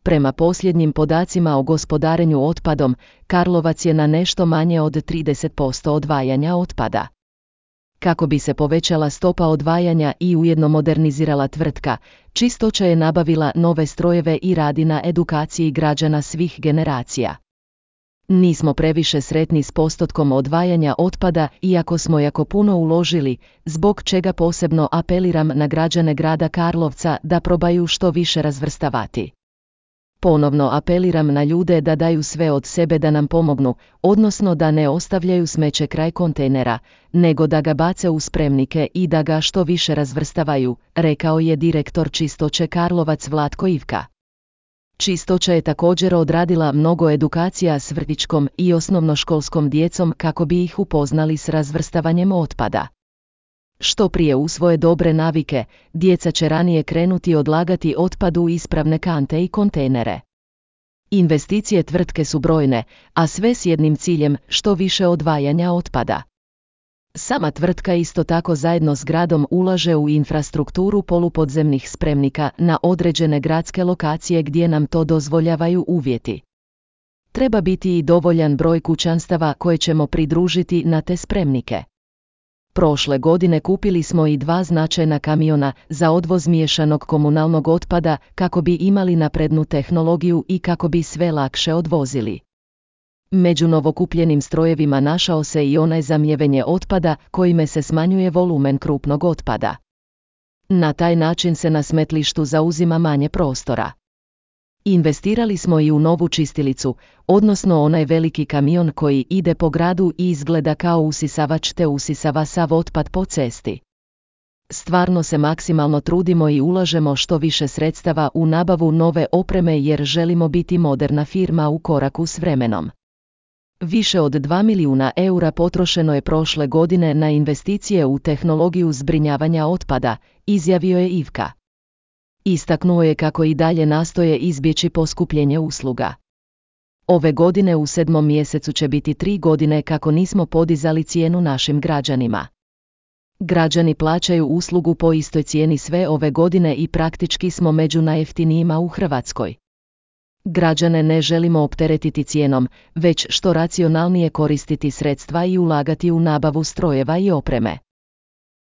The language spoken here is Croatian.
Prema posljednjim podacima o gospodarenju otpadom, Karlovac je na nešto manje od 30% odvajanja otpada. Kako bi se povećala stopa odvajanja i ujedno modernizirala tvrtka, Čistoća je nabavila nove strojeve i radi na edukaciji građana svih generacija. Nismo previše sretni s postotkom odvajanja otpada, iako smo jako puno uložili, zbog čega posebno apeliram na građane grada Karlovca da probaju što više razvrstavati. Ponovno apeliram na ljude da daju sve od sebe da nam pomognu, odnosno da ne ostavljaju smeće kraj kontejnera, nego da ga bace u spremnike i da ga što više razvrstavaju, rekao je direktor Čistoće Karlovac Vlatko Ivka. Čistoća je također odradila mnogo edukacija s vrtićkom i osnovnoškolskom djecom kako bi ih upoznali s razvrstavanjem otpada. Što prije usvoje dobre navike, djeca će ranije krenuti odlagati otpad u ispravne kante i kontejnere. Investicije tvrtke su brojne, a sve s jednim ciljem, što više odvajanja otpada. Sama tvrtka isto tako zajedno s gradom ulaže u infrastrukturu polupodzemnih spremnika na određene gradske lokacije gdje nam to dozvoljavaju uvjeti. Treba biti i dovoljan broj kućanstava koje ćemo pridružiti na te spremnike. Prošle godine kupili smo i 2 značajna kamiona za odvoz miješanog komunalnog otpada kako bi imali naprednu tehnologiju i kako bi sve lakše odvozili. Među novokupljenim strojevima našao se i onaj za mjevenje otpada kojime se smanjuje volumen krupnog otpada. Na taj način se na smetlištu zauzima manje prostora. Investirali smo i u novu čistilicu, odnosno onaj veliki kamion koji ide po gradu i izgleda kao usisavač te usisava sav otpad po cesti. Stvarno se maksimalno trudimo i ulažemo što više sredstava u nabavu nove opreme jer želimo biti moderna firma u koraku s vremenom. Više od 2 milijuna eura potrošeno je prošle godine na investicije u tehnologiju zbrinjavanja otpada, izjavio je Ivka. Istaknuo je kako i dalje nastoje izbjeći poskupljenje usluga. Ove godine u 7. mjesecu će biti 3 godine kako nismo podizali cijenu našim građanima. Građani plaćaju uslugu po istoj cijeni sve ove godine i praktički smo među najjeftinijima u Hrvatskoj. Građane ne želimo opteretiti cijenom, već što racionalnije koristiti sredstva i ulagati u nabavu strojeva i opreme.